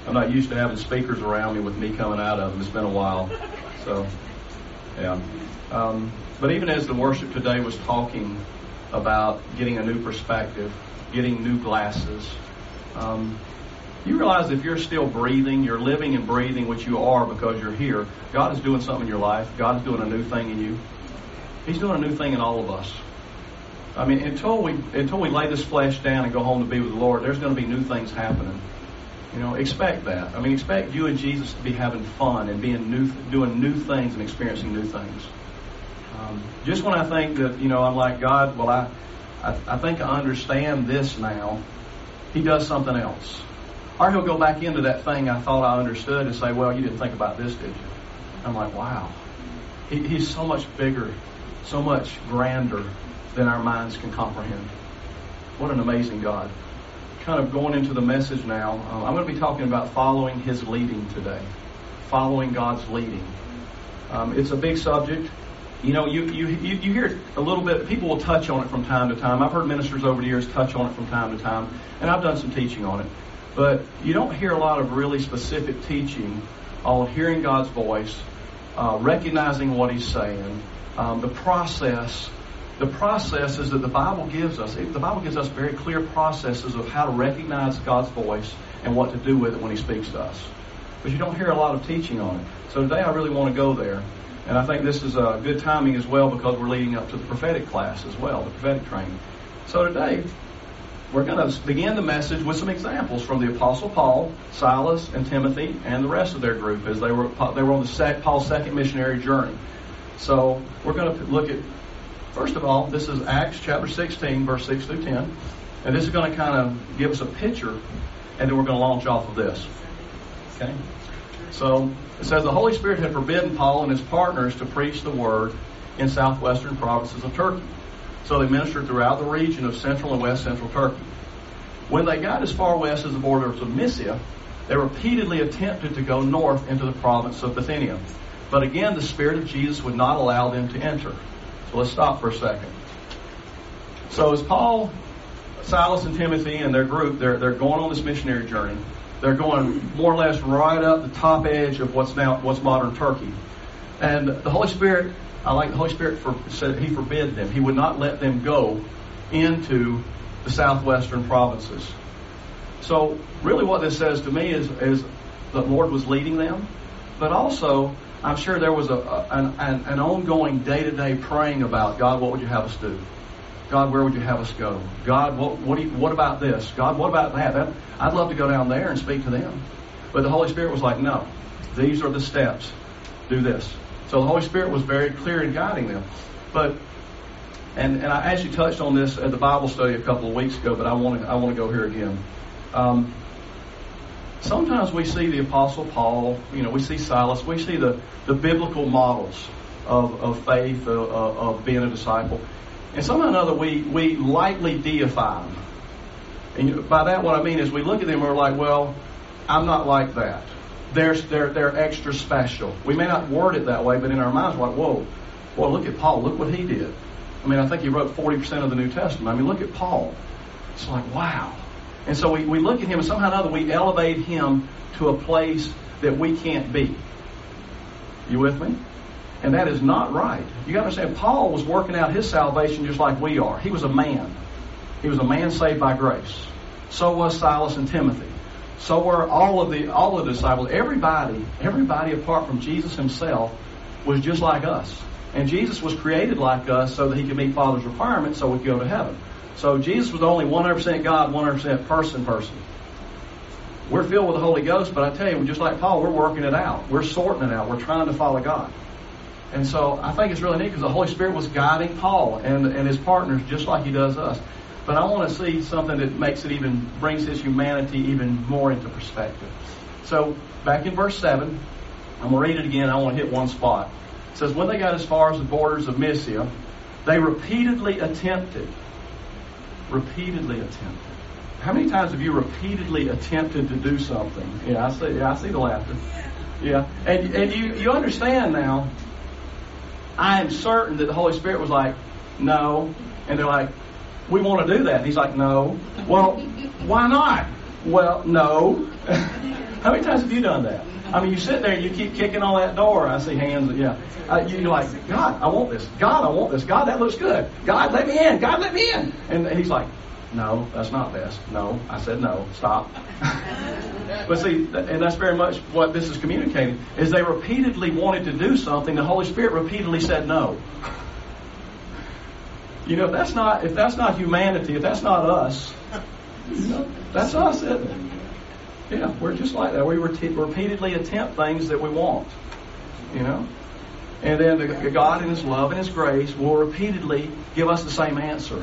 I'm not used to having speakers around me with me coming out of them. It's been a while. So, yeah. But even as the worship today was talking about getting a new perspective, getting new glasses, you realize if you're still breathing, you're living and breathing, which you are because you're here, God is doing something in your life. God is doing a new thing in you. He's doing a new thing in all of us. I mean, until we lay this flesh down and go home to be with the Lord, there's going to be new things happening. You know, expect that. I mean, expect you and Jesus to be having fun and doing new things and experiencing new things. Just when I think that, you know, I'm like, God, well, I think I understand this now, He does something else. Or He'll go back into that thing I thought I understood and say, well, you didn't think about this, did you? I'm like, wow. He's so much bigger, so much grander than our minds can comprehend. What an amazing God. Kind of going into the message now, I'm going to be talking about following His leading today. Following God's leading. It's a big subject. You know, you hear a little bit, people will touch on it from time to time. I've heard ministers over the years touch on it from time to time, and I've done some teaching on it. But you don't hear a lot of really specific teaching on hearing God's voice, recognizing what He's saying, the processes that the Bible gives us. The Bible gives us very clear processes of how to recognize God's voice and what to do with it when He speaks to us. But you don't hear a lot of teaching on it. So today I really want to go there. And I think this is a good timing as well because we're leading up to the prophetic class as well, the prophetic training. So today, we're going to begin the message with some examples from the Apostle Paul, Silas, and Timothy, and the rest of their group as they were on Paul's second missionary journey. So we're going to look at, first of all, this is Acts chapter 16, verse 6 through 10. And this is going to kind of give us a picture, and then we're going to launch off of this. Okay? So it says the Holy Spirit had forbidden Paul and his partners to preach the word in southwestern provinces of Turkey. So they ministered throughout the region of central and west central Turkey. When they got as far west as the borders of Mysia, they repeatedly attempted to go north into the province of Bithynia. But again, the Spirit of Jesus would not allow them to enter. So let's stop for a second. So as Paul, Silas, and Timothy and their group, they're going on this missionary journey. They're going more or less right up the top edge of what's modern Turkey. And the Holy Spirit, the Holy Spirit said He forbid them. He would not let them go into the southwestern provinces. So really what this says to me is the Lord was leading them, but also I'm sure there was an ongoing day-to-day praying about, God, what would you have us do? God, where would you have us go? God, what about this? God, what about that? I'd love to go down there and speak to them. But the Holy Spirit was like, no, these are the steps. Do this. So the Holy Spirit was very clear in guiding them. But and I actually touched on this at the Bible study a couple of weeks ago, but I want to go here again. Sometimes we see the Apostle Paul, we see Silas, we see the biblical models of faith, of being a disciple. And somehow or another, we lightly deify them. And by that, what I mean is we look at them and we're like, well, I'm not like that. They're extra special. We may not word it that way, but in our minds, we're like, whoa, look at Paul. Look what he did. I mean, I think he wrote 40% of the New Testament. I mean, look at Paul. It's like, wow. And so we look at him and somehow or another, we elevate him to a place that we can't be. You with me? And that is not right. You got to understand, Paul was working out his salvation just like we are. He was a man. He was a man saved by grace. So was Silas and Timothy. So were all of the disciples. Everybody apart from Jesus Himself was just like us. And Jesus was created like us so that He could meet Father's requirements so we could go to heaven. So Jesus was only 100% God, 100% person. We're filled with the Holy Ghost, but I tell you, just like Paul, we're working it out. We're sorting it out. We're trying to follow God. And so I think it's really neat because the Holy Spirit was guiding Paul and his partners just like He does us. But I want to see something that brings His humanity even more into perspective. So back in verse 7, I'm going to read it again. I want to hit one spot. It says, when they got as far as the borders of Mysia, they repeatedly attempted. How many times have you repeatedly attempted to do something? Yeah, I see the laughter. Yeah, and you understand now. I am certain that the Holy Spirit was like, no. And they're like, we want to do that. And He's like, no. Well, why not? Well, no. How many times have you done that? I mean, you sit there and you keep kicking on that door. I see hands. Yeah. You're like, God, I want this. God, I want this. God, that looks good. God, let me in. God, let me in. And he's like, no, that's not best. No. I said no. Stop. But see, and that's very much what this is communicating, is they repeatedly wanted to do something. The Holy Spirit repeatedly said no. You know, if that's not humanity, if that's not us, you know, that's us, isn't it? Yeah, we're just like that. We repeatedly attempt things that we want, you know. And then God in His love and His grace will repeatedly give us the same answer.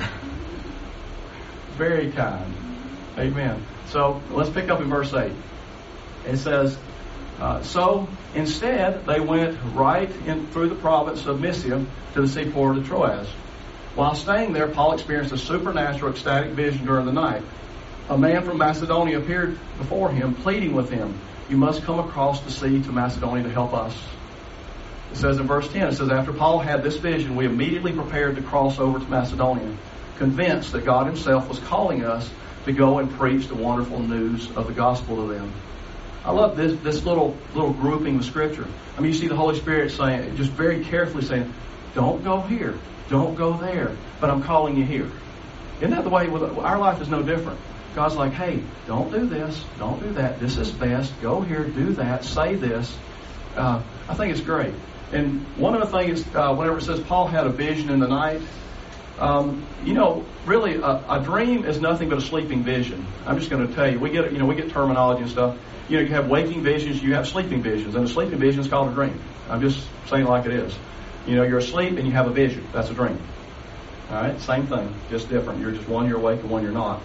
Very kind. Amen. So let's pick up in verse 8. It says, so instead they went right in through the province of Mysia to the seaport of Troas. While staying there, Paul experienced a supernatural ecstatic vision during the night. A man from Macedonia appeared before him, pleading with him, you must come across the sea to Macedonia to help us. It says in verse 10, it says, after Paul had this vision, we immediately prepared to cross over to Macedonia, convinced that God Himself was calling us to go and preach the wonderful news of the gospel to them. I love this little grouping of Scripture. I mean, you see the Holy Spirit saying, just very carefully saying, don't go here, don't go there, but I'm calling you here. Isn't that the way our life is no different? God's like, hey, don't do this, don't do that. This is best. Go here, do that, say this. I think it's great. And one of the things, whenever it says Paul had a vision in the night, you know, really, a dream is nothing but a sleeping vision. I'm just going to tell you, we get terminology and stuff. You know, you have waking visions, you have sleeping visions, and a sleeping vision is called a dream. I'm just saying it like it is. You know, you're asleep and you have a vision. That's a dream. All right, same thing, just different. You're awake and one you're not.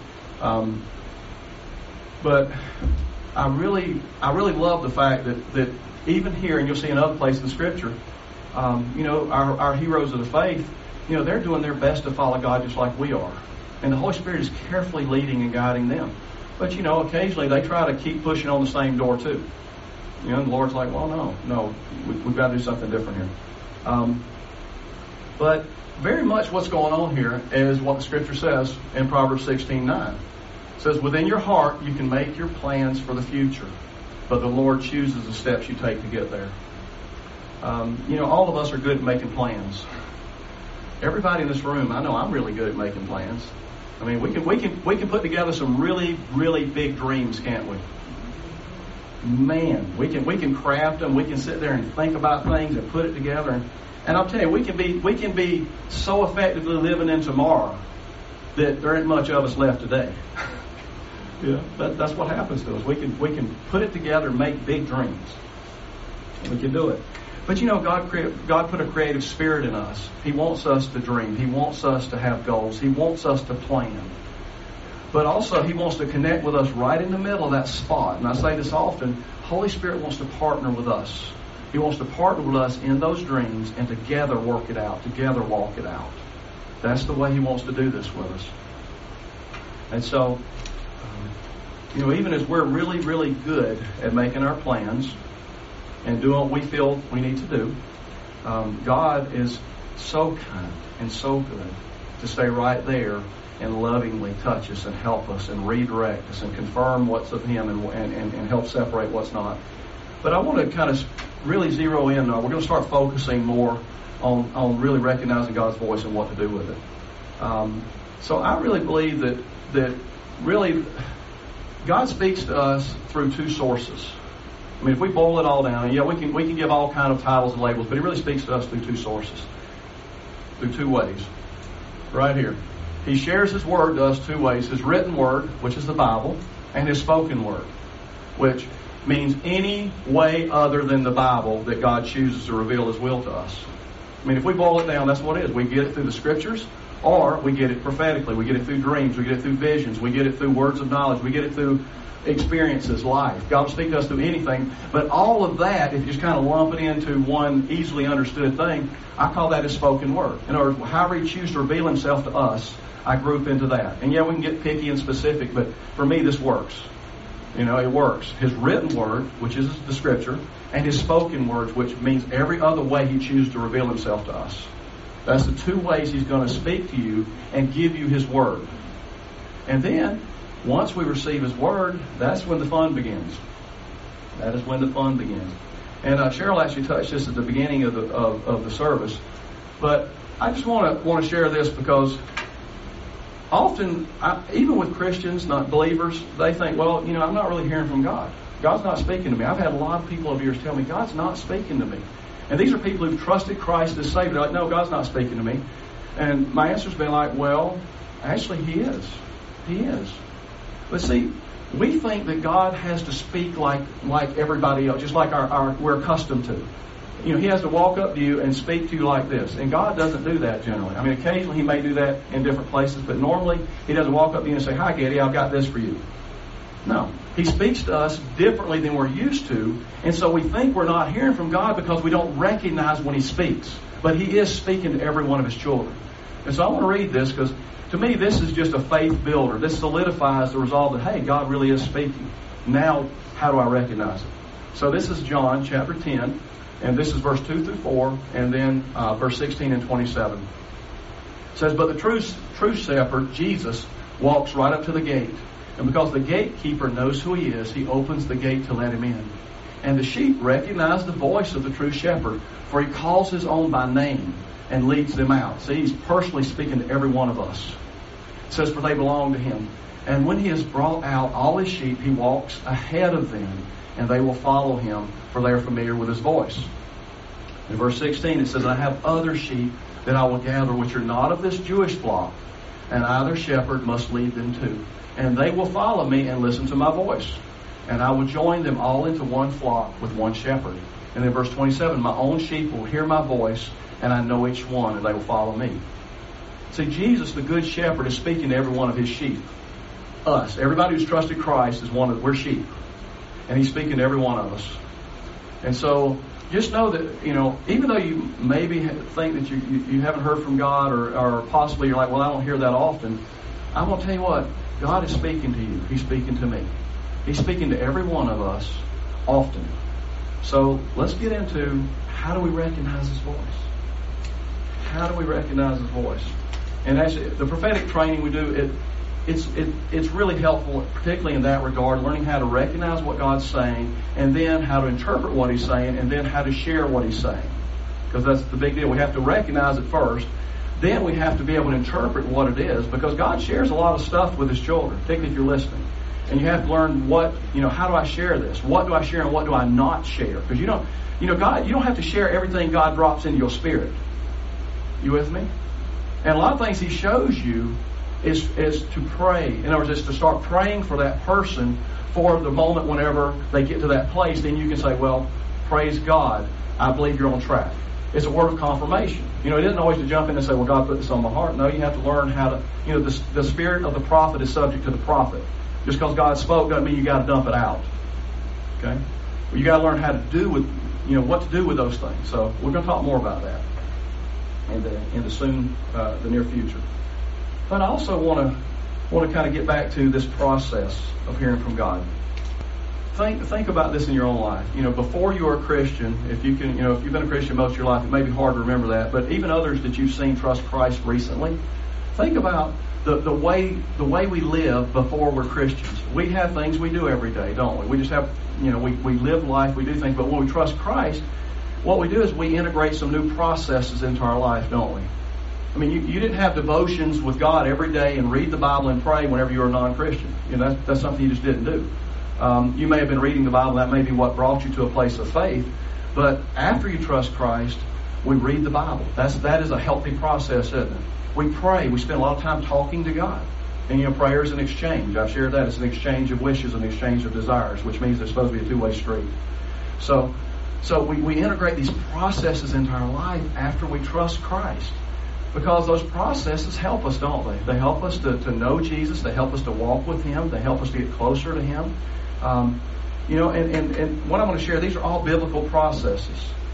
But I really love the fact that even here, and you'll see in other places in Scripture, you know, our heroes of the faith, you know, they're doing their best to follow God just like we are. And the Holy Spirit is carefully leading and guiding them. But, you know, occasionally they try to keep pushing on the same door too. You know, and the Lord's like, well, no, we've got to do something different here. But very much what's going on here is what the Scripture says in Proverbs 16:9. It says, within your heart you can make your plans for the future, but the Lord chooses the steps you take to get there. You know, all of us are good at making plans. Everybody in this room, I know I'm really good at making plans. I mean, we can put together some really, really big dreams, can't we? Man, we can craft them. We can sit there and think about things and put it together. And I'll tell you, we can be so effectively living in tomorrow that there ain't much of us left today. Yeah, that's what happens to us. We can put it together and make big dreams. We can do it. But you know, God put a creative spirit in us. He wants us to dream. He wants us to have goals. He wants us to plan. But also, He wants to connect with us right in the middle of that spot. And I say this often, Holy Spirit wants to partner with us. He wants to partner with us in those dreams and together work it out, together walk it out. That's the way He wants to do this with us. And so, you know, even as we're really, really good at making our plans and doing what we feel we need to do, God is so kind and so good to stay right there and lovingly touch us and help us and redirect us and confirm what's of Him and help separate what's not. But I want to kind of really zero in. We're going to start focusing more on really recognizing God's voice and what to do with it. So I really believe that really God speaks to us through two sources. I mean, if we boil it all down, yeah, we can give all kind of titles and labels, but He really speaks to us through two sources, through two ways. Right here. He shares His Word to us two ways. His written Word, which is the Bible, and His spoken Word, which means any way other than the Bible that God chooses to reveal His will to us. I mean, if we boil it down, that's what it is. We get it through the Scriptures, or we get it prophetically. We get it through dreams. We get it through visions. We get it through words of knowledge. We get it through experiences, life. God will speak to us through anything. But all of that, if you just kind of lump it into one easily understood thing, I call that His spoken Word. In other words, however He chooses to reveal Himself to us, I group into that. And yeah, we can get picky and specific, but for me, this works. You know, it works. His written Word, which is the Scripture, and His spoken words, which means every other way He chooses to reveal Himself to us. That's the two ways He's going to speak to you and give you His Word. And then once we receive His Word, that's when the fun begins. That is when the fun begins. And Cheryl actually touched this at the beginning of the service. But I just want to share this because often, even with Christians, not believers, they think, well, I'm not really hearing from God. God's not speaking to me. I've had a lot of people over years tell me, God's not speaking to me. And these are people who've trusted Christ as Savior. They're like, no, God's not speaking to me. And my answer's been like, well, actually He is. He is. But see, we think that God has to speak like everybody else, just like we're accustomed to. He has to walk up to you and speak to you like this. And God doesn't do that generally. I mean, occasionally He may do that in different places, but normally He doesn't walk up to you and say, hi, Getty, I've got this for you. No. He speaks to us differently than we're used to, and so we think we're not hearing from God because we don't recognize when He speaks. But He is speaking to every one of His children. And so I want to read this because to me, this is just a faith builder. This solidifies the resolve that, hey, God really is speaking. Now, how do I recognize it? So this is John chapter 10, and this is verse 2 through 4, and then verse 16 and 27. It says, but the true shepherd, Jesus, walks right up to the gate. And because the gatekeeper knows who He is, He opens the gate to let Him in. And the sheep recognize the voice of the true shepherd, for He calls His own by name and leads them out. See, He's personally speaking to every one of us. It says, for they belong to Him. And when He has brought out all His sheep, He walks ahead of them, and they will follow Him, for they are familiar with His voice. In verse 16, it says, I have other sheep that I will gather, which are not of this Jewish flock, and either shepherd must lead them too. And they will follow me and listen to my voice. And I will join them all into one flock with one shepherd. And then verse 27, my own sheep will hear my voice, and I know each one, and they will follow me. See, Jesus, the good shepherd, is speaking to every one of His sheep. Us. Everybody who's trusted Christ is we're sheep. And He's speaking to every one of us. And so, just know that, even though you maybe think that you haven't heard from God, or possibly you're like, well, I don't hear that often, I'm going to tell you what, God is speaking to you. He's speaking to me. He's speaking to every one of us often. So let's get into how do we recognize His voice? How do we recognize His voice? And actually, the prophetic training we do, it's really helpful, particularly in that regard, learning how to recognize what God's saying, and then how to interpret what He's saying, and then how to share what He's saying. Because that's the big deal. We have to recognize it first. Then we have to be able to interpret what it is, because God shares a lot of stuff with His children, particularly if you're listening. And you have to learn how do I share this? What do I share and what do I not share? Because God, you don't have to share everything God drops into your spirit. You with me? And a lot of things He shows you is to pray. In other words, it's to start praying for that person for the moment whenever they get to that place. Then you can say, well, praise God, I believe you're on track. It's a word of confirmation. It isn't always to jump in and say, well, God put this on my heart. No, you have to learn how to, the spirit of the prophet is subject to the prophet. Just because God spoke doesn't mean you got to dump it out. Okay? Well, you got to learn how to do with, what to do with those things. So we're going to talk more about that in the near future. But I also want to kind of get back to this process of hearing from God. Think about this in your own life. Before you were a Christian, if you've been a Christian most of your life, it may be hard to remember that. But even others that you've seen trust Christ recently, think about the way we live before we're Christians. We have things we do every day, don't we? We just have, we live life, we do things. But when we trust Christ, what we do is we integrate some new processes into our life, don't we? I mean, you didn't have devotions with God every day and read the Bible and pray whenever you were a non-Christian. That's something you just didn't do. You may have been reading the Bible. That may be what brought you to a place of faith. But after you trust Christ, we read the Bible. That is a healthy process, isn't it? We pray. We spend a lot of time talking to God. And prayer is an exchange. I've shared that. It's an exchange of wishes, an exchange of desires, which means there's supposed to be a two-way street. So we integrate these processes into our life after we trust Christ. Because those processes help us, don't they? They help us to know Jesus. They help us to walk with Him. They help us to get closer to Him. And what I'm going to share, these are all biblical processes.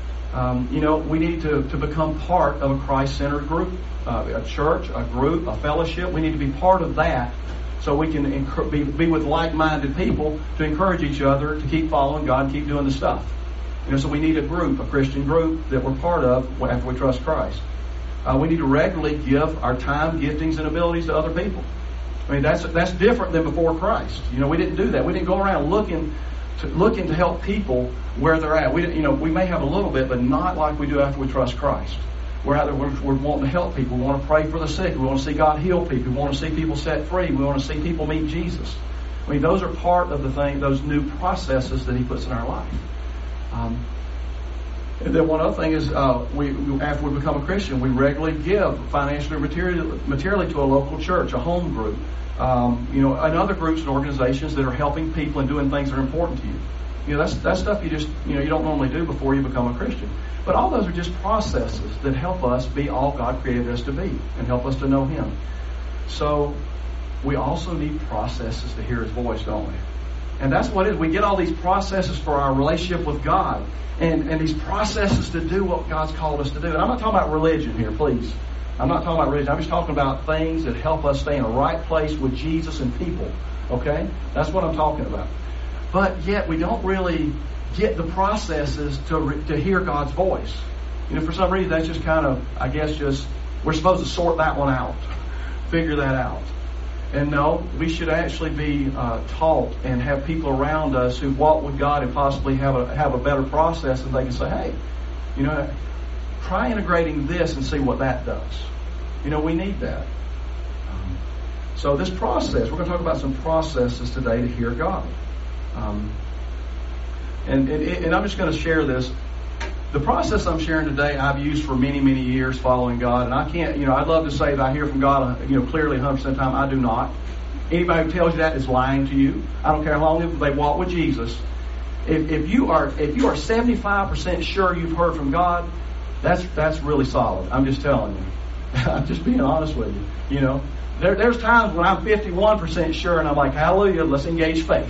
We need to become part of a Christ-centered group, a church, a group, a fellowship. We need to be part of that so we can be with like-minded people to encourage each other to keep following God and keep doing the stuff. So we need a group, a Christian group that we're part of after we trust Christ. We need to regularly give our time, giftings, and abilities to other people. I mean, that's different than before Christ. We didn't do that. We didn't go around looking to help people where they're at. We may have a little bit, but not like we do after we trust Christ. We're wanting to help people. We want to pray for the sick. We want to see God heal people. We want to see people set free. We want to see people meet Jesus. I mean, those are part of those new processes that He puts in our life. And then one other thing is, after we become a Christian, we regularly give financially or materially to a local church, a home group, and other groups and organizations that are helping people and doing things that are important to you. That's stuff you don't normally do before you become a Christian. But all those are just processes that help us be all God created us to be and help us to know Him. So we also need processes to hear His voice, don't we? And that's what it is. We get all these processes for our relationship with God and these processes to do what God's called us to do. And I'm not talking about religion here, please. I'm not talking about religion. I'm just talking about things that help us stay in the right place with Jesus and people. Okay? That's what I'm talking about. But yet we don't really get the processes to hear God's voice. For some reason that's just kind of, I guess, we're supposed to sort that one out. Figure that out. And no, we should actually be taught and have people around us who walk with God and possibly have a better process, and they can say, hey, try integrating this and see what that does. We need that. So this process, we're going to talk about some processes today to hear God. And I'm just going to share this. The process I'm sharing today, I've used for many, many years following God. And I can't, I'd love to say that I hear from God, clearly 100% of the time. I do not. Anybody who tells you that is lying to you. I don't care how long they walk with Jesus. If you are 75% sure you've heard from God, that's really solid. I'm just telling you. I'm just being honest with you. There's times when I'm 51% sure and I'm like, hallelujah, let's engage faith.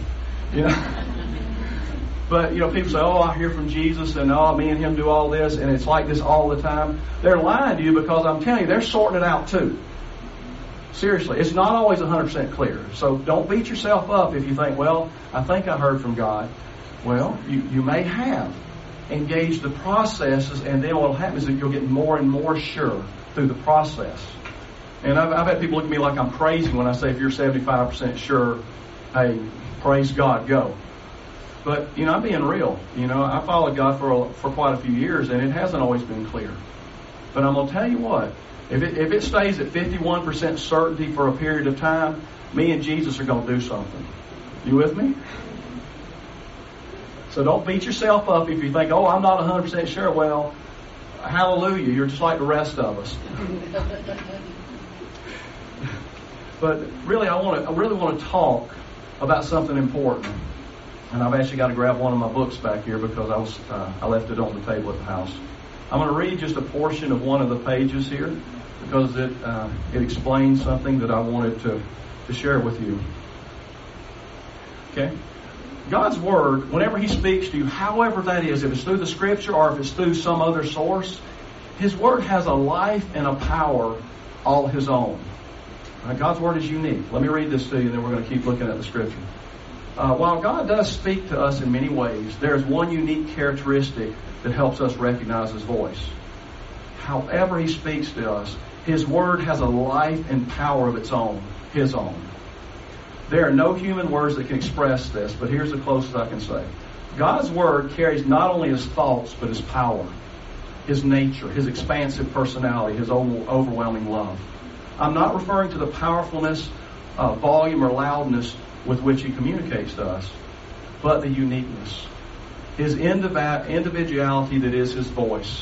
But, people say, oh, I hear from Jesus and, oh, me and Him do all this, and it's like this all the time. They're lying to you because I'm telling you, they're sorting it out too. Seriously, it's not always 100% clear. So don't beat yourself up if you think, well, I think I heard from God. Well, you may have engaged the processes, and then what will happen is that you'll get more and more sure through the process. And I've had people look at me like I'm crazy when I say, if you're 75% sure, hey, praise God, go. But, I'm being real. I followed God for quite a few years, and it hasn't always been clear. But I'm going to tell you what, if it stays at 51% certainty for a period of time, me and Jesus are going to do something. You with me? So don't beat yourself up if you think, oh, I'm not 100% sure. Well, hallelujah, you're just like the rest of us. But really, I really want to talk about something important. And I've actually got to grab one of my books back here because I left it on the table at the house. I'm going to read just a portion of one of the pages here because it explains something that I wanted to share with you. Okay? God's Word, whenever He speaks to you, however that is, if it's through the Scripture or if it's through some other source, His Word has a life and a power all His own. God's Word is unique. Let me read this to you, and then we're going to keep looking at the Scripture. While God does speak to us in many ways, there is one unique characteristic that helps us recognize His voice. However He speaks to us, His Word has a life and power of its own, His own. There are no human words that can express this, but here's the closest I can say. God's Word carries not only His thoughts, but His power, His nature, His expansive personality, His overwhelming love. I'm not referring to the powerfulness, volume, or loudness with which He communicates to us, but the uniqueness, His individuality that is His voice.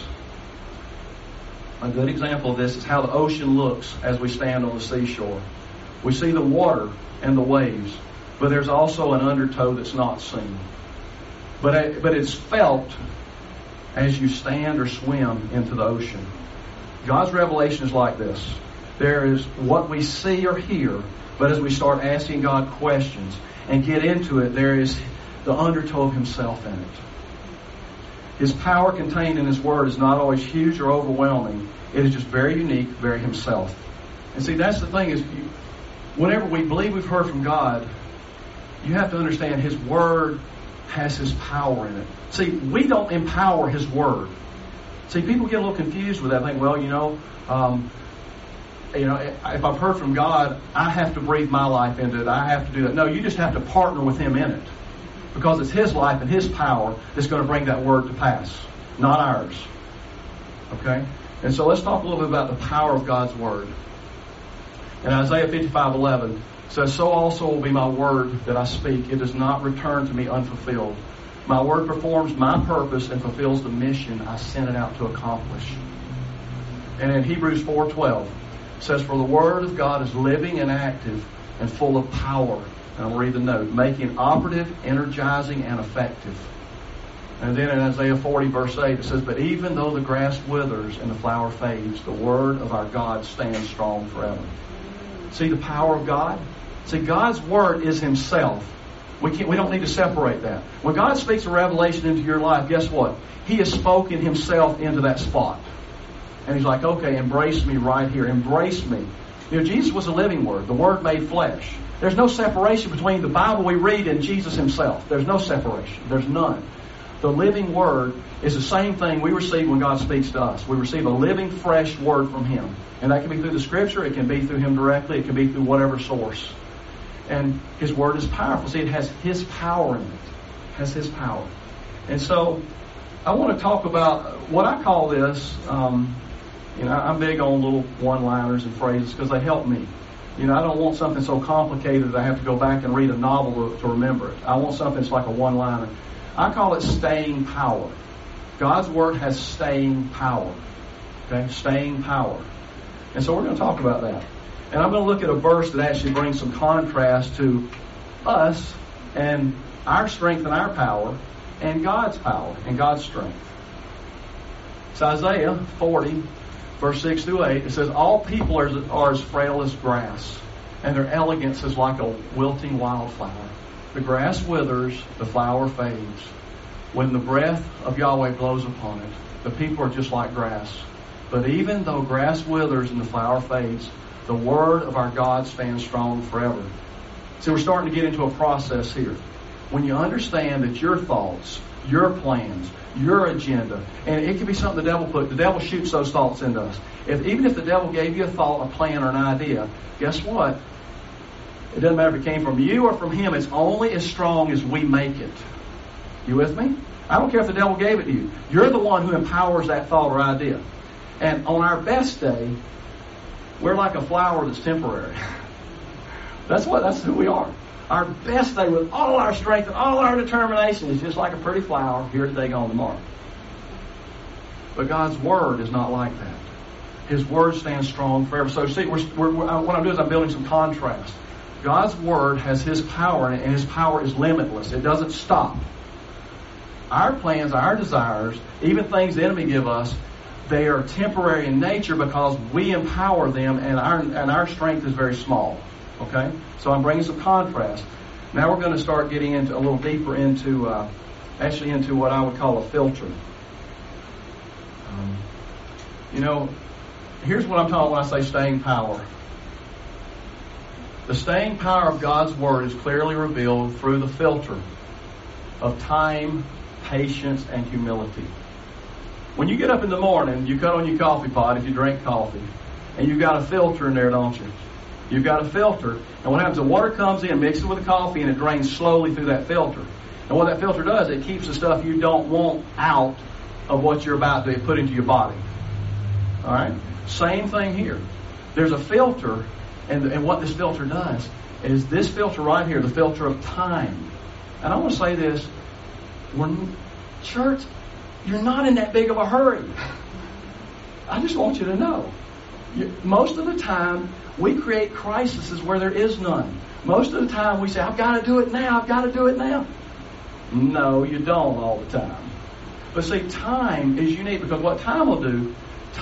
A good example of this is how the ocean looks as we stand on the seashore. We see the water and the waves, but there's also an undertow that's not seen. But it's felt as you stand or swim into the ocean. God's revelation is like this. There is what we see or hear, but as we start asking God questions and get into it, there is the undertow of Himself in it. His power contained in His Word is not always huge or overwhelming. It is just very unique, very Himself. And see, that's the thing is, whenever we believe we've heard from God, you have to understand His Word has His power in it. See, we don't empower His Word. See, people get a little confused with that. Think, well, if I've heard from God, I have to breathe my life into it. I have to do that. No, you just have to partner with Him in it. Because it's His life and His power that's going to bring that word to pass, not ours. Okay? And so let's talk a little bit about the power of God's word. In Isaiah 55:11, it says, "So also will be my word that I speak. It does not return to me unfulfilled. My word performs my purpose and fulfills the mission I sent it out to accomplish." And in Hebrews 4:12, it says, "For the word of God is living and active and full of power." And I'll read the note. "Making operative, energizing, and effective." And then in Isaiah 40, verse 8, it says, "But even though the grass withers and the flower fades, the word of our God stands strong forever." See the power of God? See, God's word is Himself. We don't need to separate that. When God speaks a revelation into your life, guess what? He has spoken Himself into that spot. And He's like, okay, embrace me right here. Embrace me. Jesus was a living word. The Word made flesh. There's no separation between the Bible we read and Jesus Himself. There's no separation. There's none. The living Word is the same thing we receive when God speaks to us. We receive a living, fresh Word from Him. And that can be through the Scripture. It can be through Him directly. It can be through whatever source. And His Word is powerful. See, it has His power in it. It has His power. And so I want to talk about what I call this. I'm big on little one-liners and phrases because they help me. I don't want something so complicated that I have to go back and read a novel to remember it. I want something that's like a one-liner. I call it staying power. God's Word has staying power. Okay? Staying power. And so we're going to talk about that. And I'm going to look at a verse that actually brings some contrast to us and our strength and our power and God's power and God's strength. It's Isaiah 40, verse 6 through 8. It says, "All people are as frail as grass, and their elegance is like a wilting wildflower. The grass withers, the flower fades. When the breath of Yahweh blows upon it, the people are just like grass. But even though grass withers and the flower fades, the word of our God stands strong forever." So we're starting to get into a process here. When you understand that your thoughts, your plans, your agenda, and it can be something the devil shoots those thoughts into us. Even if the devil gave you a thought, a plan, or an idea, guess what? It doesn't matter if it came from you or from him. It's only as strong as we make it. You with me? I don't care if the devil gave it to you. You're the one who empowers that thought or idea. And on our best day, we're like a flower that's temporary. That's who we are. Our best day with all our strength and all our determination is just like a pretty flower, here today, gone tomorrow. But God's Word is not like that. His Word stands strong forever. So see, what I'm doing is I'm building some contrast. God's Word has His power in it, and His power is limitless. It doesn't stop. Our plans, our desires, even things the enemy give us, they are temporary in nature because we empower them, and our strength is very small. Okay? So I'm bringing some contrast. Now we're going to start getting into a little deeper into what I would call a filter. Here's what I'm talking when I say staying power. The staying power of God's Word is clearly revealed through the filter of time, patience, and humility. When you get up in the morning, you cut on your coffee pot if you drink coffee, and you've got a filter in there, don't you? You've got a filter, and what happens, the water comes in, mixes with the coffee, and it drains slowly through that filter. And what that filter does, it keeps the stuff you don't want out of what you're about to put into your body. All right? Same thing here. There's a filter, and what this filter does is this filter right here, the filter of time. And I want to say this, church, you're not in that big of a hurry. I just want you to know. Most of the time, we create crises where there is none. Most of the time, we say, I've got to do it now, I've got to do it now. No, you don't all the time. But see, time is unique because what time will do,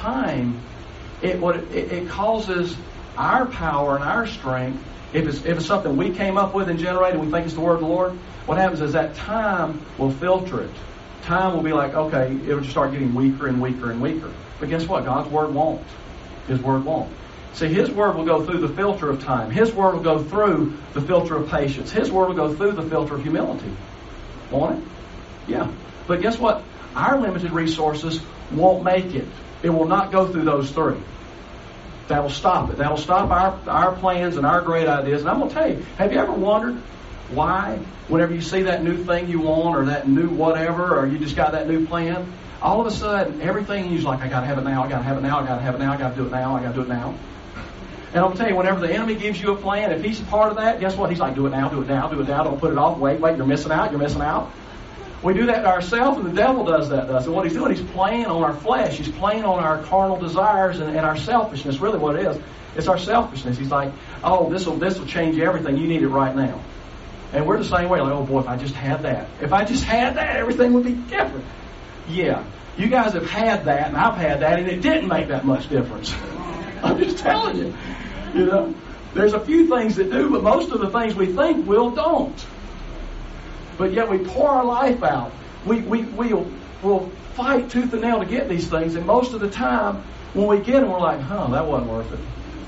it causes our power and our strength. If it's something we came up with and generated, we think it's the word of the Lord, what happens is that time will filter it. Time will be like, okay, it'll just start getting weaker and weaker and weaker. But guess what? God's Word won't. His Word won't. See, His Word will go through the filter of time. His Word will go through the filter of patience. His Word will go through the filter of humility. Won't it? Yeah. But guess what? Our limited resources won't make it. It will not go through those three. That'll stop it. That'll stop our plans and our great ideas. And I'm going to tell you, have you ever wondered why, whenever you see that new thing you want or that new whatever, or you just got that new plan, all of a sudden, everything you're like, I got to have it now, I got to have it now, I got to have it now, I got to do it now, I got to do it now. And I'm going to tell you, whenever the enemy gives you a plan, if he's a part of that, guess what? He's like, do it now, do it now, do it now, don't put it off, wait, you're missing out, you're missing out. We do that to ourselves, and the devil does that to us. And what he's doing, he's playing on our flesh. He's playing on our carnal desires and our selfishness. Really what it is, it's our selfishness. He's like, oh, this will change everything. You need it right now. And we're the same way. Like, oh, boy, if I just had that. If I just had that, everything would be different. Yeah, you guys have had that, and I've had that, and it didn't make that much difference. I'm just telling you. You know, there's a few things that do, but most of the things we think will don't. But yet we pour our life out. We'll fight tooth and nail to get these things, and most of the time when we get them, we're like, that wasn't worth it.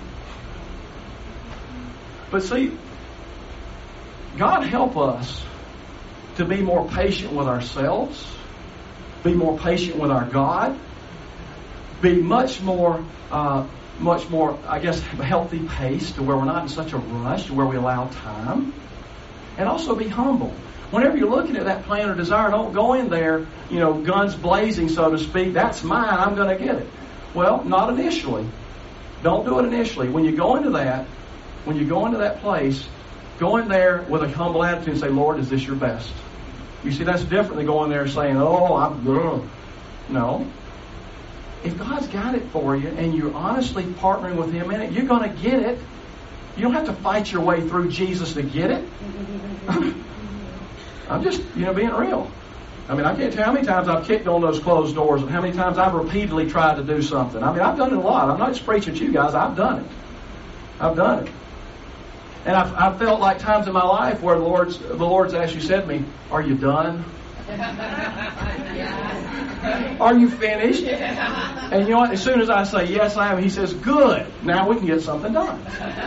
But see, God help us to be more patient with ourselves, be more patient with our God, be much more, I guess, healthy pace to where we're not in such a rush, to where we allow time, and also be humble. Whenever you're looking at that plan or desire, don't go in there, guns blazing, so to speak. That's mine. I'm going to get it. Well, not initially. Don't do it initially. When you go into that place, go in there with a humble attitude and say, Lord, is this your best? You see, that's different than going there and saying, No. If God's got it for you and you're honestly partnering with Him in it, you're going to get it. You don't have to fight your way through Jesus to get it. I'm just, being real. I mean, I can't tell you how many times I've kicked on those closed doors and how many times I've repeatedly tried to do something. I mean, I've done it a lot. I'm not just preaching to you guys. I've done it. And I've felt like times in my life where the Lord's actually said to me, are you done? Are you finished? And you know what? As soon as I say, yes, I am, He says, good. Now we can get something done.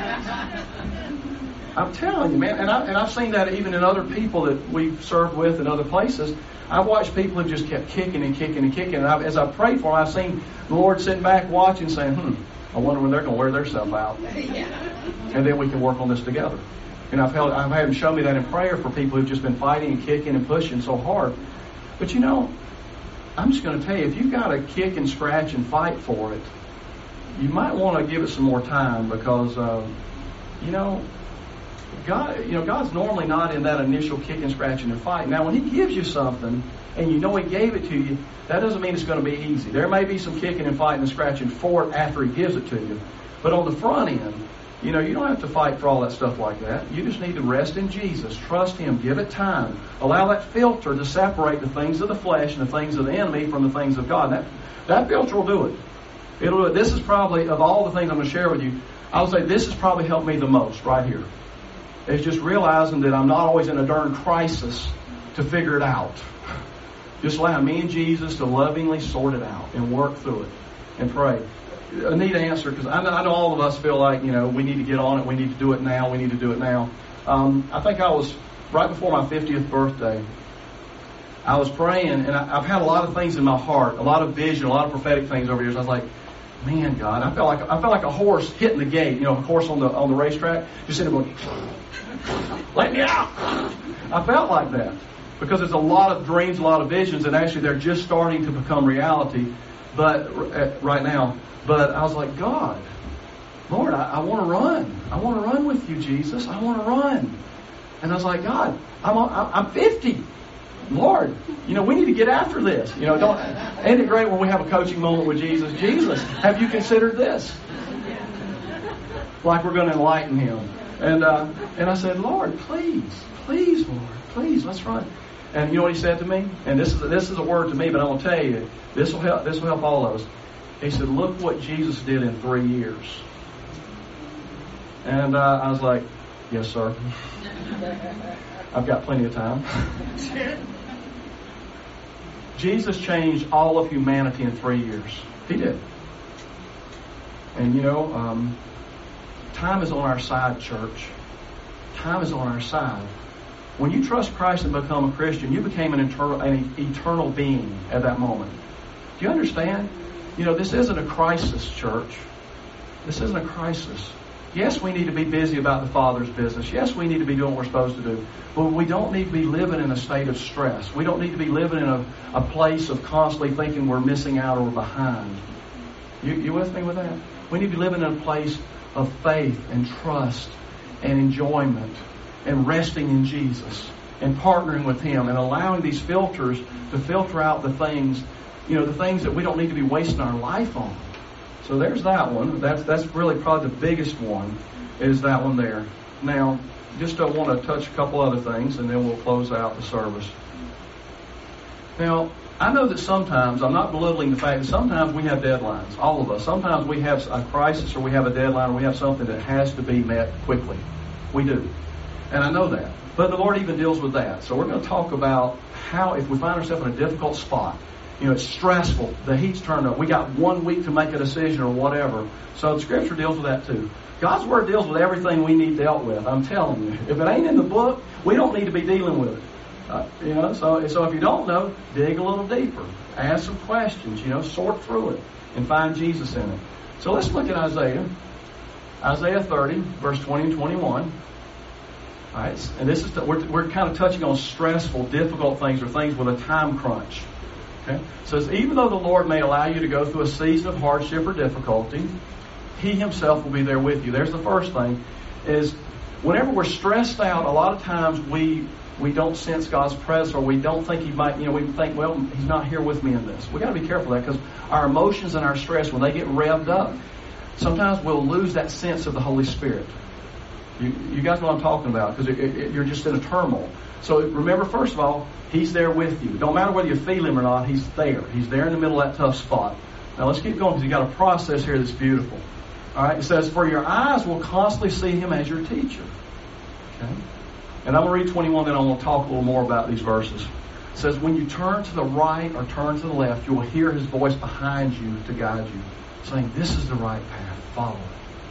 I'm telling you, man. And I've seen that even in other people that we've served with in other places. I've watched people who just kept kicking and kicking and kicking. And as I prayed for them, I've seen the Lord sitting back watching saying, I wonder when they're going to wear themselves out. And then we can work on this together. And I've had Him show me that in prayer for people who've just been fighting and kicking and pushing so hard. But I'm just going to tell you, if you've got to kick and scratch and fight for it, you might want to give it some more time because, God's normally not in that initial kick and scratching and fight. Now, when He gives you something and you know He gave it to you, that doesn't mean it's going to be easy. There may be some kicking and fighting and scratching for it after He gives it to you. But on the front end, you don't have to fight for all that stuff like that. You just need to rest in Jesus. Trust Him. Give it time. Allow that filter to separate the things of the flesh and the things of the enemy from the things of God. That filter will do it. It'll do it. This is probably, of all the things I'm going to share with you, I would say this has probably helped me the most right here. It's just realizing that I'm not always in a darn crisis to figure it out. Just allow me and Jesus to lovingly sort it out and work through it and pray. A neat answer, because I know all of us feel like, we need to get on it, we need to do it now, we need to do it now. I think I was, right before my 50th birthday, I was praying, and I've had a lot of things in my heart, a lot of vision, a lot of prophetic things over the years. I was like, man, God, I felt like a horse hitting the gate, a horse on the racetrack, just sitting there going, let me out. I felt like that because there's a lot of dreams, a lot of visions, and actually they're just starting to become reality. But right now, but I was like, God, Lord, I want to run. I want to run with you, Jesus. I want to run. And I was like, God, I'm 50. Lord, we need to get after this. Isn't it great when we have a coaching moment with Jesus? Jesus, have you considered this? Like we're going to enlighten him. And I said, Lord, please, Lord, please, let's run. And you know what he said to me? And this is a word to me, but I'm going to tell you, this will help all of us. He said, look what Jesus did in 3 years. And I was like, yes, sir. I've got plenty of time. Jesus changed all of humanity in 3 years. He did. And time is on our side, church. Time is on our side. When you trust Christ and become a Christian, you became an eternal being at that moment. Do you understand? This isn't a crisis, church. This isn't a crisis. Yes, we need to be busy about the Father's business. Yes, we need to be doing what we're supposed to do. But we don't need to be living in a state of stress. We don't need to be living in a place of constantly thinking we're missing out or we're behind. You with me with that? We need to be living in a place of faith and trust and enjoyment and resting in Jesus and partnering with Him and allowing these filters to filter out the things, the things that we don't need to be wasting our life on. So there's that one. That's really probably the biggest one, is that one there. Now, just want to touch a couple other things, and then we'll close out the service. Now, I know that sometimes, I'm not belittling the fact that sometimes we have deadlines, all of us. Sometimes we have a crisis or we have a deadline or we have something that has to be met quickly. We do. And I know that. But the Lord even deals with that. So we're going to talk about how, if we find ourselves in a difficult spot, it's stressful, the heat's turned up, we got 1 week to make a decision or whatever. So the Scripture deals with that too. God's Word deals with everything we need dealt with, I'm telling you. If it ain't in the book, we don't need to be dealing with it. So if you don't know, dig a little deeper. Ask some questions, sort through it and find Jesus in it. So let's look at Isaiah. Isaiah 30, verse 20 and 21. All right, and this is we're kind of touching on stressful, difficult things or things with a time crunch. Okay? So it says, even though the Lord may allow you to go through a season of hardship or difficulty, He Himself will be there with you. There's the first thing, is whenever we're stressed out, a lot of times we don't sense God's presence, or we don't think He might, we think, well, He's not here with me in this. We've got to be careful of that, because our emotions and our stress, when they get revved up, sometimes we'll lose that sense of the Holy Spirit. You guys know what I'm talking about, because you're just in a turmoil. So remember, first of all, He's there with you. Don't matter whether you feel Him or not, He's there. He's there in the middle of that tough spot. Now let's keep going, because you've got a process here that's beautiful. All right, it says, for your eyes will constantly see Him as your teacher. Okay? And I'm going to read 21, then I'm going to talk a little more about these verses. It says, when you turn to the right or turn to the left, you will hear His voice behind you to guide you, saying, this is the right path, follow it.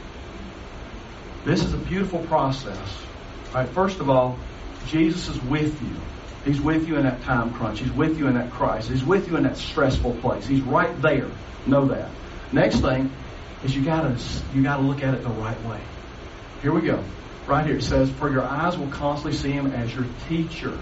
This is a beautiful process. All right, first of all, Jesus is with you. He's with you in that time crunch. He's with you in that crisis. He's with you in that stressful place. He's right there. Know that. Next thing is you gotta look at it the right way. Here we go. Right here it says, for your eyes will constantly see Him as your teacher.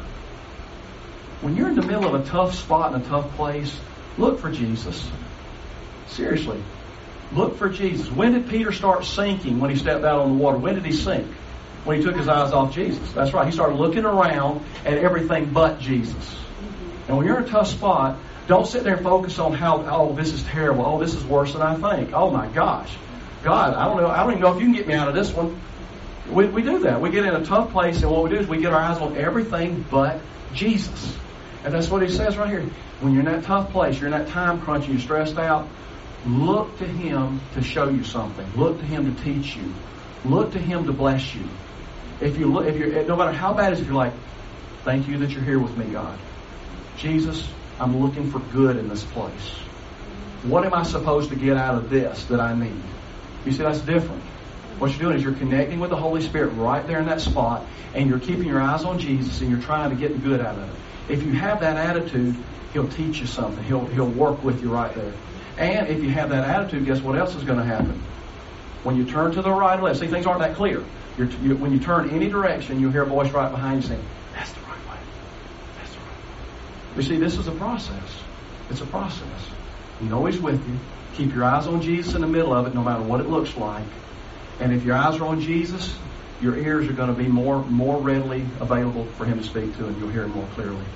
When you're in the middle of a tough spot in a tough place, look for Jesus. Seriously. Look for Jesus. When did Peter start sinking when he stepped out on the water? When did he sink? When he took his eyes off Jesus. That's right. He started looking around at everything but Jesus. And when you're in a tough spot, don't sit there and focus on how, this is terrible. This is worse than I think. Oh my gosh. God, I don't even know if you can get me out of this one. We do that. We get in a tough place, and what we do is we get our eyes on everything but Jesus. And that's what He says right here. When you're in that tough place, you're in that time crunch, and you're stressed out, look to Him to show you something. Look to Him to teach you. Look to Him to bless you. If you're no matter how bad it is, if you're like, thank you that you're here with me, God. Jesus, I'm looking for good in this place. What am I supposed to get out of this that I need? You see, that's different. What you're doing is you're connecting with the Holy Spirit right there in that spot, and you're keeping your eyes on Jesus, and you're trying to get good out of it. If you have that attitude, He'll teach you something. He'll work with you right there. And if you have that attitude, guess what else is going to happen? When you turn to the right or left, see, things aren't that clear. When you turn any direction, you'll hear a voice right behind you saying, that's the right way. That's the right way. You see, this is a process. It's a process. You know He's with you. Keep your eyes on Jesus in the middle of it, no matter what it looks like. And if your eyes are on Jesus, your ears are going to be more readily available for Him to speak to, and you'll hear Him more clearly.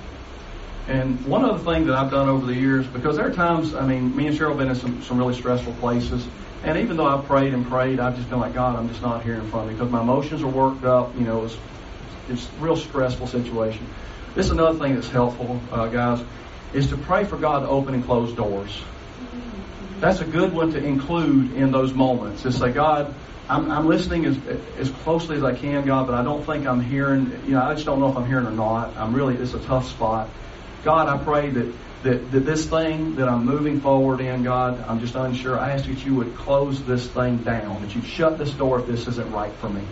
And one other thing that I've done over the years, because there are times, me and Cheryl have been in some really stressful places, and even though I've prayed and prayed, I've just been like, God, I'm just not hearing from you, because my emotions are worked up. It's a real stressful situation. This is another thing that's helpful, guys, is to pray for God to open and close doors. That's a good one to include in those moments. To say, God, I'm listening as closely as I can, God, but I don't think I'm hearing, I just don't know if I'm hearing or not. It's a tough spot. God, I pray that this thing that I'm moving forward in, God, I'm just unsure. I ask that you would close this thing down, that you'd shut this door if this isn't right for me.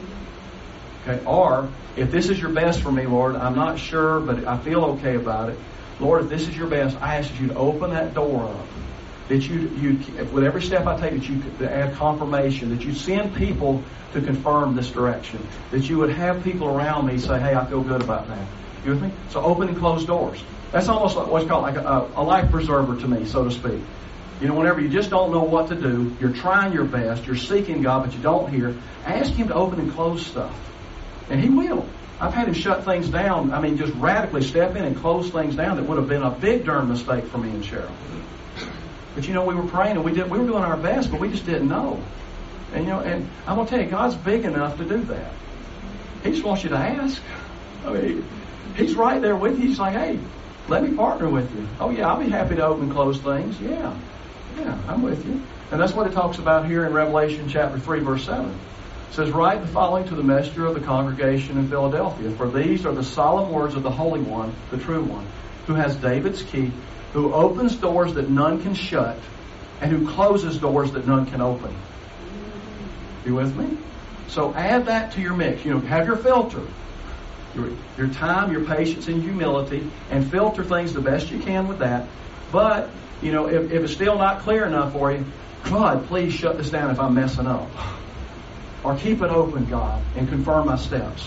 Okay? Or, if this is your best for me, Lord, I'm not sure, but I feel okay about it. Lord, if this is your best, I ask that you to open that door up that you with every step I take, that you could add confirmation, that you send people to confirm this direction, that you would have people around me say, hey, I feel good about that. You with me? So open and close doors. That's almost like what's called like a life preserver to me, so to speak. You know, whenever you just don't know what to do, you're trying your best, you're seeking God, but you don't hear, ask Him to open and close stuff. And He will. I've had Him shut things down. I mean, just radically step in and close things down that would have been a big darn mistake for me and Cheryl. But you know, we were praying and we were doing our best, but we just didn't know. And you know, and I'm gonna tell you, God's big enough to do that. He just wants you to ask. I mean, He's right there with you. He's like, hey, let me partner with you. Oh yeah, I'll be happy to open and close things. Yeah, I'm with you. And that's what it talks about here in Revelation chapter 3, verse 7. It says, write the following to the messenger of the congregation in Philadelphia. For these are the solemn words of the Holy One, the true One, who has David's key, who opens doors that none can shut, and who closes doors that none can open. You with me? So add that to your mix. You know, have your filter. Your time, your patience, and humility, and filter things the best you can with that. But, you know, if it's still not clear enough for you, God, please shut this down if I'm messing up. Or keep it open, God, and confirm my steps.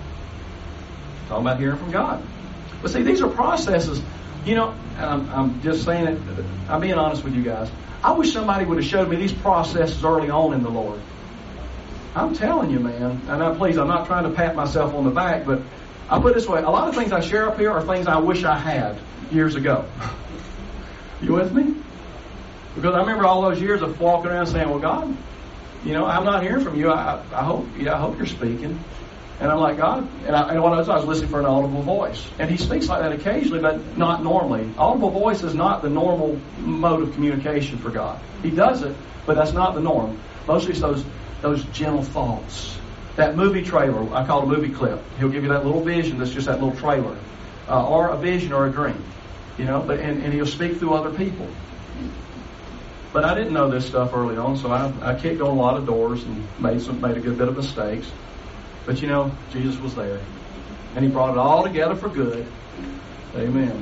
Talking about hearing from God. But see, these are processes. You know, I'm just saying it. I'm being honest with you guys. I wish somebody would have showed me these processes early on in the Lord. I'm telling you, man. And I'm not trying to pat myself on the back, but I'll put it this way. A lot of things I share up here are things I wish I had years ago. You with me? Because I remember all those years of walking around saying, well, God, you know, I'm not hearing from you. I hope you're speaking. And I'm like, God, and what I was listening for an audible voice. And He speaks like that occasionally, but not normally. Audible voice is not the normal mode of communication for God. He does it, but that's not the norm. Mostly it's those gentle thoughts. That movie trailer, I call it a movie clip. He'll give you that little vision that's just that little trailer. Or a vision or a dream. You know, and He'll speak through other people. But I didn't know this stuff early on, so I kicked on a lot of doors and made a good bit of mistakes. But you know, Jesus was there. And He brought it all together for good. Amen.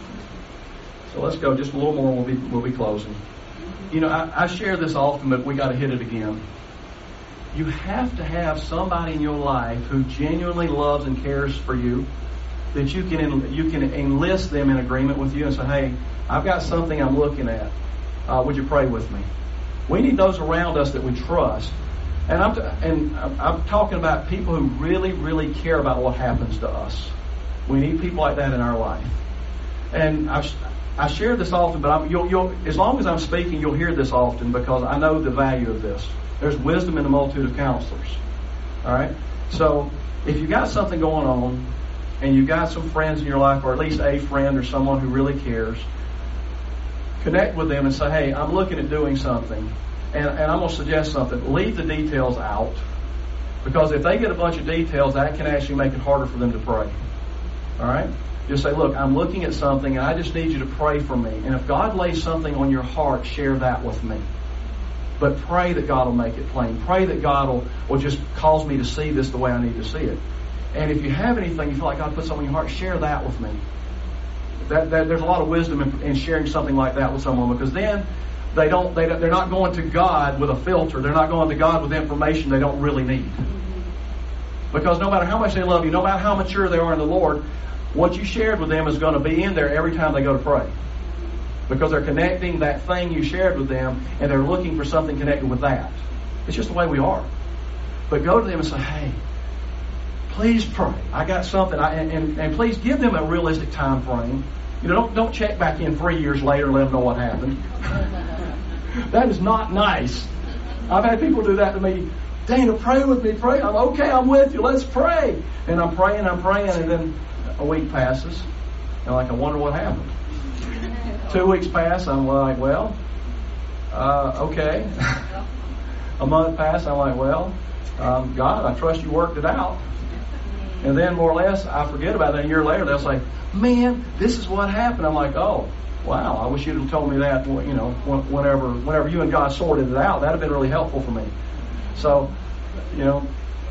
So let's go just a little more and we'll be closing. You know, I share this often, but we got to hit it again. You have to have somebody in your life who genuinely loves and cares for you, that you can enlist them in agreement with you and say, hey, I've got something I'm looking at. Would you pray with me? We need those around us that we trust. And I'm talking about people who really, really care about what happens to us. We need people like that in our life. And I share this often, but you'll as long as I'm speaking, you'll hear this often because I know the value of this. There's wisdom in the multitude of counselors. All right? So if you've got something going on and you've got some friends in your life, or at least a friend or someone who really cares, connect with them and say, hey, I'm looking at doing something. And I'm going to suggest something. Leave the details out. Because if they get a bunch of details, that can actually make it harder for them to pray. All right? Just say, look, I'm looking at something and I just need you to pray for me. And if God lays something on your heart, share that with me. But pray that God will make it plain. Pray that God will just cause me to see this the way I need to see it. And if you have anything, you feel like God put something in your heart, share that with me. There's a lot of wisdom in sharing something like that with someone, because then they're not going to God with a filter. They're not going to God with information they don't really need. Because no matter how much they love you, no matter how mature they are in the Lord, what you shared with them is going to be in there every time they go to pray. Because they're connecting that thing you shared with them, and they're looking for something connected with that. It's just the way we are. But go to them and say, hey, please pray. I got something. And please give them a realistic time frame. You know, don't check back in 3 years later and let them know what happened. That is not nice. I've had people do that to me. Dana, pray with me. Pray. I'm okay. I'm with you. Let's pray. And I'm praying, and then a week passes. And I wonder what happened. 2 weeks pass. I'm like, well, okay. A month passed. I'm like, well, God, I trust you worked it out. And then more or less, I forget about it. A year later, they'll say, man, this is what happened. I'm like, oh, wow, I wish you'd have told me that, you know, whenever you and God sorted it out. That would have been really helpful for me. So, you know,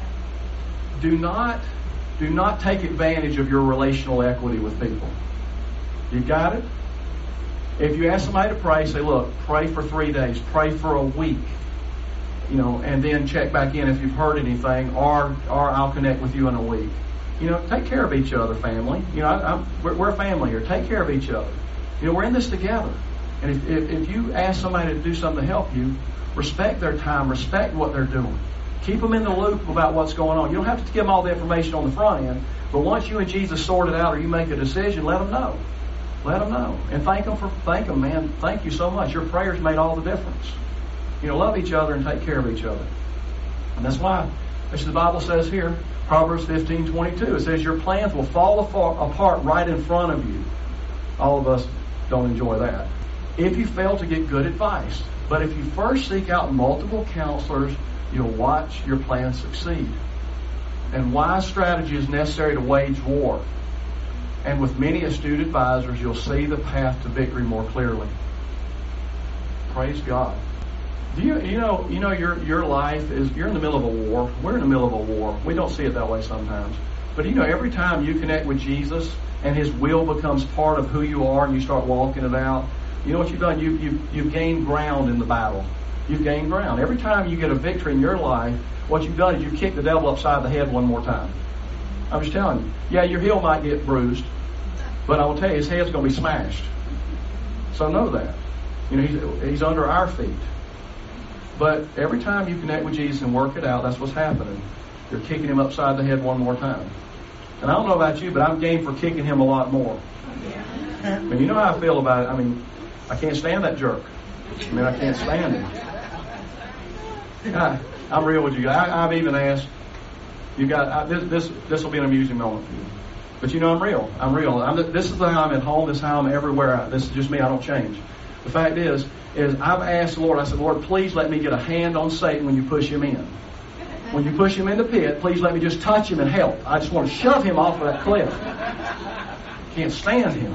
do not take advantage of your relational equity with people. You got it? If you ask somebody to pray, say, look, pray for 3 days, pray for a week, and then check back in if you've heard anything, or I'll connect with you in a week. Take care of each other, family. We're a family here. Take care of each other. We're in this together. And if you ask somebody to do something to help you, respect their time, respect what they're doing. Keep them in the loop about what's going on. You don't have to give them all the information on the front end, but once you and Jesus sort it out or you make a decision, let them know. Let them know. And thank them, man. Thank you so much. Your prayers made all the difference. Love each other and take care of each other. And that's why, as the Bible says here, Proverbs 15:22, it says, your plans will fall apart right in front of you. All of us don't enjoy that. If you fail to get good advice. But if you first seek out multiple counselors, you'll watch your plans succeed. And wise strategy is necessary to wage war. And with many astute advisors, you'll see the path to victory more clearly. Praise God. Your life is, you're in the middle of a war. We're in the middle of a war. We don't see it that way sometimes. But every time you connect with Jesus and His will becomes part of who you are and you start walking it out, you know what you've done? You've gained ground in the battle. You've gained ground. Every time you get a victory in your life, what you've done is you've kicked the devil upside the head one more time. I'm just telling you. Yeah, your heel might get bruised, but I will tell you, his head's going to be smashed. So know that. He's under our feet. But every time you connect with Jesus and work it out, that's what's happening. You're kicking him upside the head one more time. And I don't know about you, but I'm game for kicking him a lot more. And you know how I feel about it. I can't stand that jerk. I can't stand him. I'm real with you. I've even asked, this will be an amusing moment for you. But I'm real. I'm real. This is how I'm at home. This is how I'm everywhere. This is just me. I don't change. The fact is I've asked the Lord, I said, Lord, please let me get a hand on Satan when you push him in. When you push him in the pit, please let me just touch him and help. I just want to shove him off of that cliff. Can't stand him.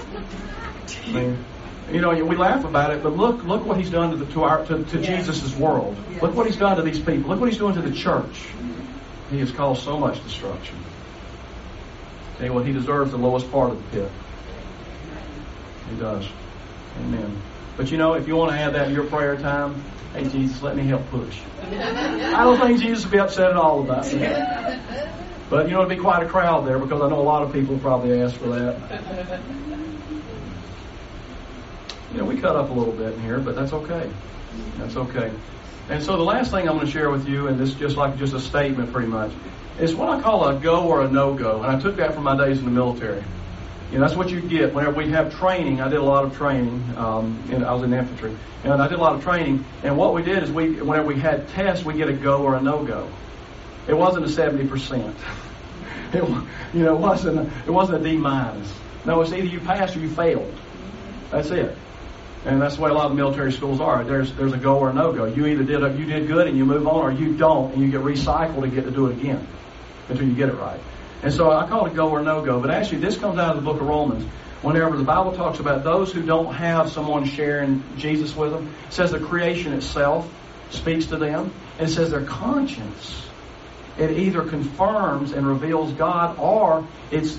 We laugh about it, but look what he's done to Jesus' world. Look what he's done to these people. Look what he's doing to the church. He has caused so much destruction. Tell you what, he deserves the lowest part of the pit. He does. Amen. But if you want to have that in your prayer time, hey, Jesus, let me help push. I don't think Jesus would be upset at all about that. But it'd be quite a crowd there because I know a lot of people probably ask for that. We cut up a little bit in here, but that's okay. That's okay. And so the last thing I'm going to share with you, and this is just a statement pretty much, is what I call a go or a no-go. And I took that from my days in the military. That's what you get whenever we have training. I did a lot of training. I was in infantry. And I did a lot of training. And what we did is whenever we had tests, we get a go or a no-go. It wasn't a 70%. It wasn't a D-. No, it's either you passed or you failed. That's it. And that's the way a lot of the military schools are. There's a go or a no-go. You either you did good and you move on, or you don't and you get recycled and get to do it again until you get it right. And so I call it go or no-go. But actually, this comes out of the book of Romans. Whenever the Bible talks about those who don't have someone sharing Jesus with them, it says the creation itself speaks to them. And it says their conscience, it either confirms and reveals God, or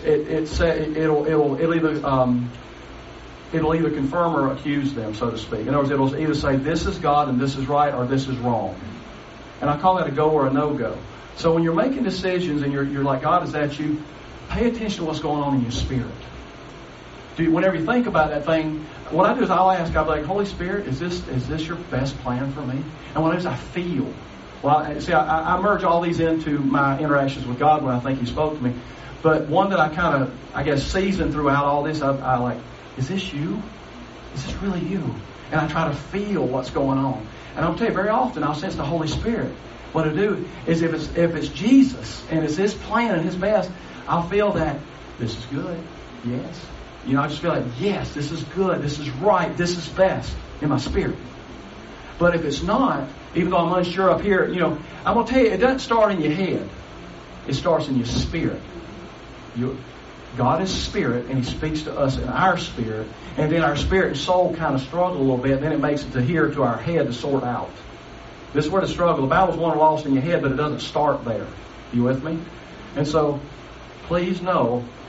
it'll either confirm or accuse them, so to speak. In other words, it'll either say this is God and this is right, or this is wrong. And I call that a go or a no-go. So when you're making decisions and you're like, God, is that you? Pay attention to what's going on in your spirit. Whenever you think about that thing, what I do is I'll be like, Holy Spirit, is this your best plan for me? And what I do is I feel. Well, I merge all these into my interactions with God when I think He spoke to me. But one that I kind of, season throughout all this, I like, is this you? Is this really you? And I try to feel what's going on. And I'll tell you, very often I'll sense the Holy Spirit. What I do is if it's Jesus and it's His plan and His best, I'll feel that this is good. Yes. I just feel like, yes, this is good. This is right. This is best in my spirit. But if it's not, even though I'm unsure up here, I'm going to tell you, it doesn't start in your head. It starts in your spirit. God is spirit, and He speaks to us in our spirit. And then our spirit and soul kind of struggle a little bit. And then it makes it to our head to sort out. This is where the struggle. The battle's won or lost in your head, but it doesn't start there. You with me? And so, please know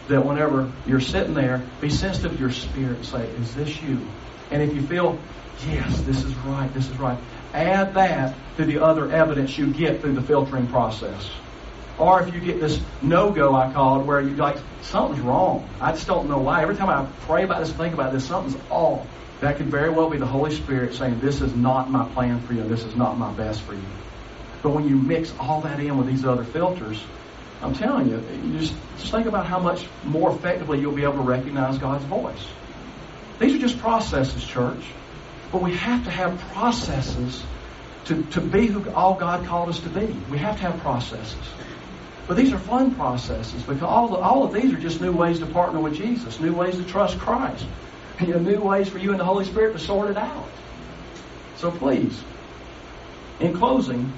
that whenever you're sitting there, be sensitive to your spirit and say, is this you? And if you feel, yes, this is right, add that to the other evidence you get through the filtering process. Or if you get this no-go, I call it, where you're like, something's wrong. I just don't know why. Every time I pray about this and think about this, something's off. That could very well be the Holy Spirit saying, this is not my plan for you, and this is not my best for you. But when you mix all that in with these other filters, I'm telling you, just think about how much more effectively you'll be able to recognize God's voice. These are just processes, church. But we have to have processes to be who all God called us to be. We have to have processes. But these are fun processes because all of these are just new ways to partner with Jesus, new ways to trust Christ, new ways for you and the Holy Spirit to sort it out. So please, in closing,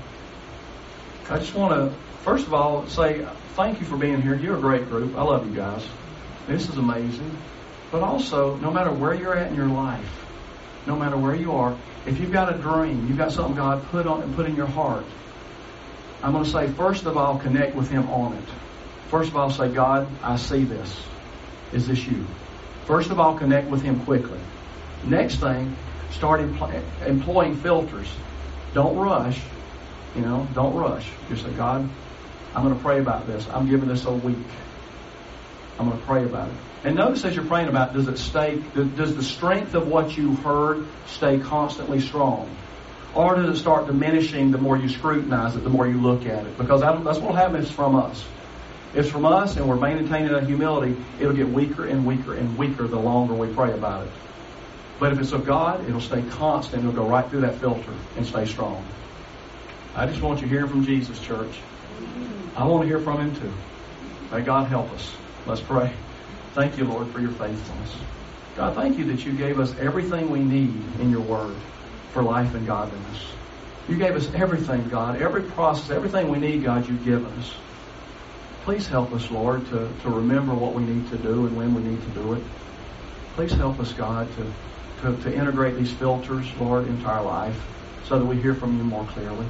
I just want to, first of all, say thank you for being here. You're a great group. I love you guys. This is amazing. But also, no matter where you're at in your life, no matter where you are, if you've got a dream, you've got something God put in your heart, I'm going to say, first of all, connect with Him on it. First of all, say, God, I see this. Is this you? First of all, connect with Him quickly. Next thing, start employing filters. Don't rush. Don't rush. Just say, God, I'm going to pray about this. I'm giving this a week. I'm going to pray about it. And notice as you're praying about it, does the strength of what you heard stay constantly strong? Or does it start diminishing the more you scrutinize it, the more you look at it? Because that's what will happen if it's from us. If it's from us and we're maintaining that humility, it'll get weaker and weaker and weaker the longer we pray about it. But if it's of God, it'll stay constant. It'll go right through that filter and stay strong. I just want you hearing from Jesus, church. I want to hear from Him too. May God help us. Let's pray. Thank you, Lord, for your faithfulness. God, thank you that you gave us everything we need in your word for life and godliness. You gave us everything, God, every process, everything we need, God, you've given us. Please help us, Lord, to remember what we need to do and when we need to do it. Please help us, God, to integrate these filters, Lord, into our life so that we hear from you more clearly.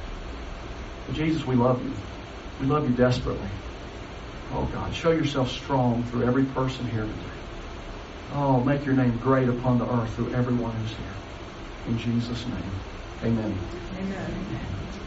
But Jesus, we love you. We love you desperately. Oh, God, show yourself strong through every person here today. Oh, make your name great upon the earth through everyone who's here. In Jesus' name, amen. Amen.